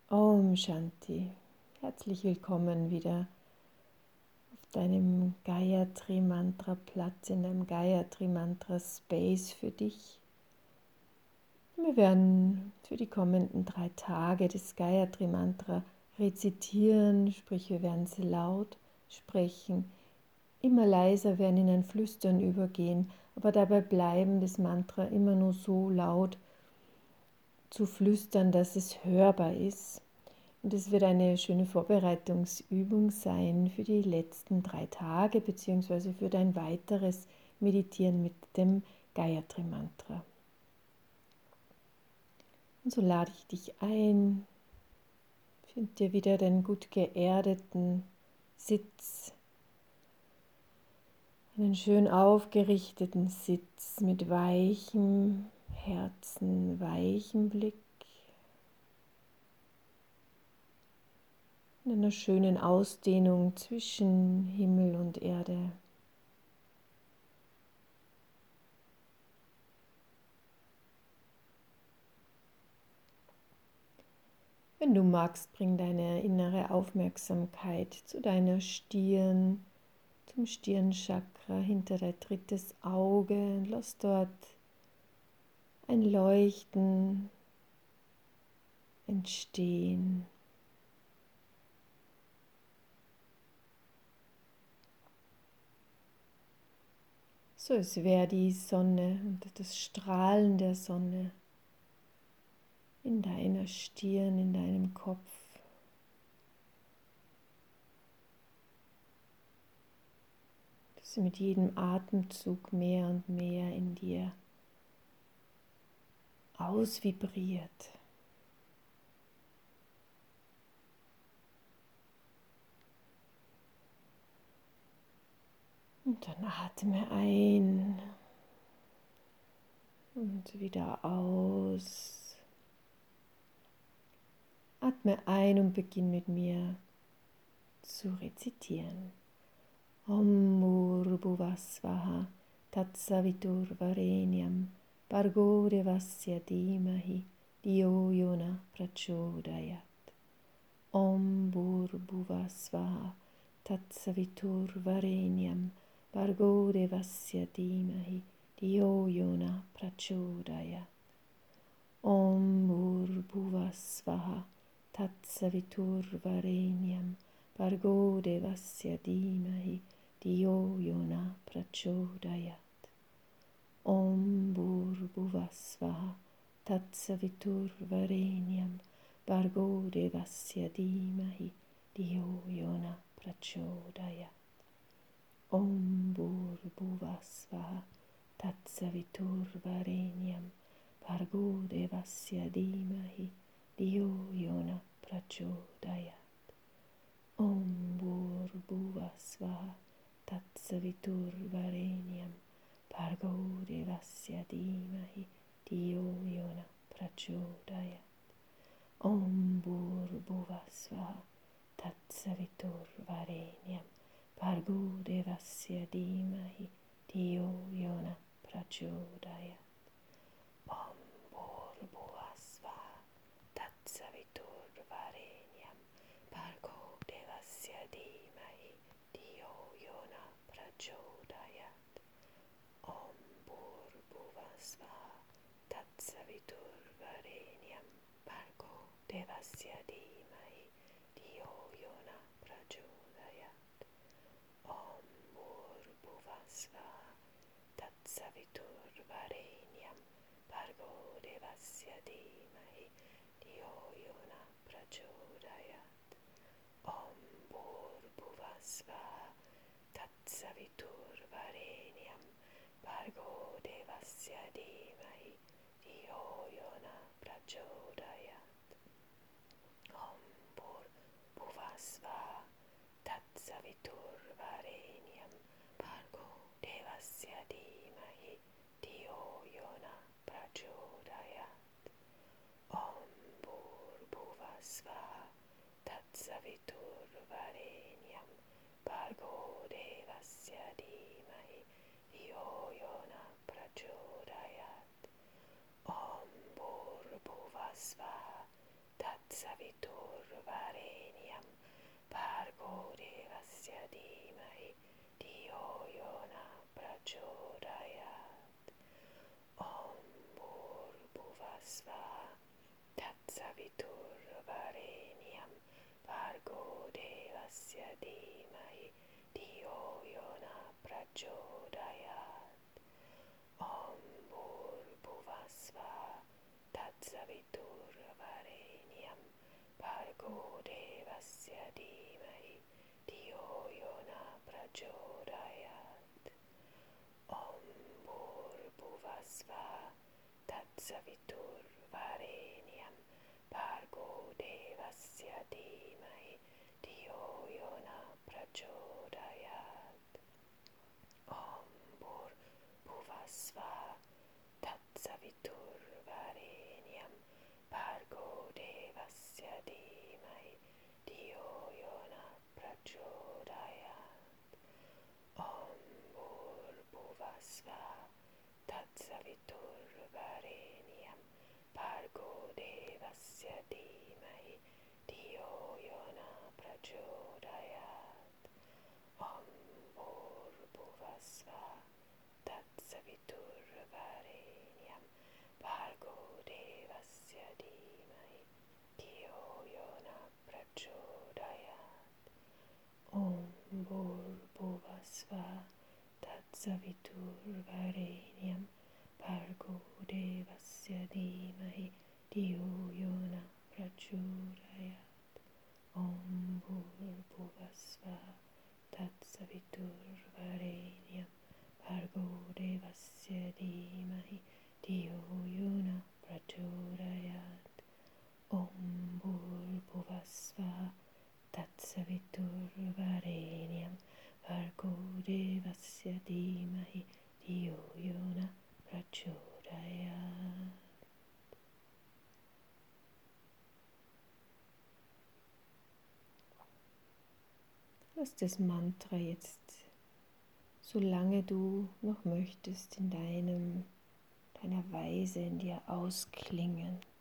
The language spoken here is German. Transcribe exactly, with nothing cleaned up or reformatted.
Om Shanti. Herzlich willkommen wieder auf deinem Gayatri Mantra Platz, in deinem Gayatri Mantra Space für dich. Wir werden für die kommenden drei Tage das Gayatri Mantra rezitieren, sprich wir werden sie laut sprechen, immer leiser werden, in ein Flüstern übergehen, aber dabei bleiben, das Mantra immer nur so laut zu flüstern, dass es hörbar ist. Und es wird eine schöne Vorbereitungsübung sein für die letzten drei Tage bzw. für dein weiteres Meditieren mit dem Gayatri Mantra. Und so lade ich dich ein, find dir wieder den gut geerdeten Sitz, einen schön aufgerichteten Sitz mit weichem Herzen, weichem Blick, in einer schönen Ausdehnung zwischen Himmel und Erde. Wenn du magst, bring deine innere Aufmerksamkeit zu deiner Stirn, zum Stirnchakra hinter dein drittes Auge und lass dort ein Leuchten entstehen. So als wäre die Sonne und das Strahlen der Sonne in deiner Stirn, in deinem Kopf. Dass sie mit jedem Atemzug mehr und mehr in dir ausvibriert. Und dann atme ein und wieder aus. Atme ein und beginn mit mir zu rezitieren. Om Bhurvasvaha Tatsavitur Varenyam Bhargo Devasya Dhimahi Dhiyo Yona Prachodayat. Om Bhurvasvaha Tatsavitur Varenyam Bhargo Devasya Dhimahi Dhiyo Yona Prachodayat. Om Bhurvasvaha Tatsavitur Varenyam Bhargo Devasya Dhimahi Dhiyo Yona Prachodayat. Om Bhurvasvaha Tatsavitur Varenyam Bhargo Devasya Dhimahi Dhiyo Yona Prachodayat. Om Bhurvasvaha Tatsavitur Varenyam Bhargo Devasya Dhimahi Dhiyo Yona Prachodayat. Om Bhurvasvaha Tatsavitur Varenyam Bhargo Devasya Dhimahi Dhiyo Yona Prachodayat. Om Bhurvasvaha Tatsavitur Varenyam Bhargo Devasya Dhimahi Dhiyo Yona Prachodayat. Om Bhurvasvaha Tatsavitur Varenyam Bhargo Devasya Dhimahi Dhiyo Yona Prachodayat. Om Bhurvasvaha Tatsavitur Varenyam Bhargo Devasya Dhimahi Dhiyo Yona Prachodayat. Om Bhurvasvaha Tatsavitur Varenyam Bhargo Devasya Dhimahi Dhiyo Yona Prachodayat. Om Bhurvasvaha Tatsavitur Varenyam Bhargo Devasya Dhimahi Dhiyo Yona Prachodayat. Om Bhurvasvaha Tatsavitur Varenyam Bhargo Devasya Dhimahi Dhiyo Yona Prachodayat. Om Bhurvasvaha Tatsavitur Varenyam Bhargo Devasya Dhimahi Dhiyo Yona Prachodayat. Om Bhurvasvaha Tatsavitur Tatsaviturvarenyam Bhargo Devasya Dhimahi Dhiyo Yona Prachodayat. Om Bhurvasva Tatsaviturvarenyam Bhargo Devasya Dhimahi Dhiyo Yona Prachodayat. Om Bhurvasva Tatsaviturvarenyam Bhargo Devasya Dhimahi Dhiyo Yona Prachodayat. Om Bhurvasva Tatsaviturvarenyam Bhargo Devasya Dhimahi Dhiyo Yona Prachodayat. Om Bhurvasva Tatsaviturvarenyam Bhargo Devasya Dhimahi Dhiyo Yona Prachodayat. Om Bhurvasva Tatsaviturvarenyam Bhargo Devasya Dhimahi Dhiyo Yona Prachodayat. Om Bhurvasva Tatsaviturvarenyam Bhargo Devasya Dhimahi Dhiyo Yona Prachodayat. Om Bhurvasva Tatsaviturvarenyam Bhargo Devasya Dhimahi Dhiyo Yona Prachodayat. Om Bhurvasva Tatsaviturvarenyam Bhargo Devasya Dhimahi Dhiyo Yona Prachodayat. Om Bhurvasva Tatsaviturvarenyam Bhargo Devasya Dhimahi Dhiyo Yona Prachodayat. Lass das Mantra jetzt, solange du noch möchtest, in deinem, deiner Weise in dir ausklingen.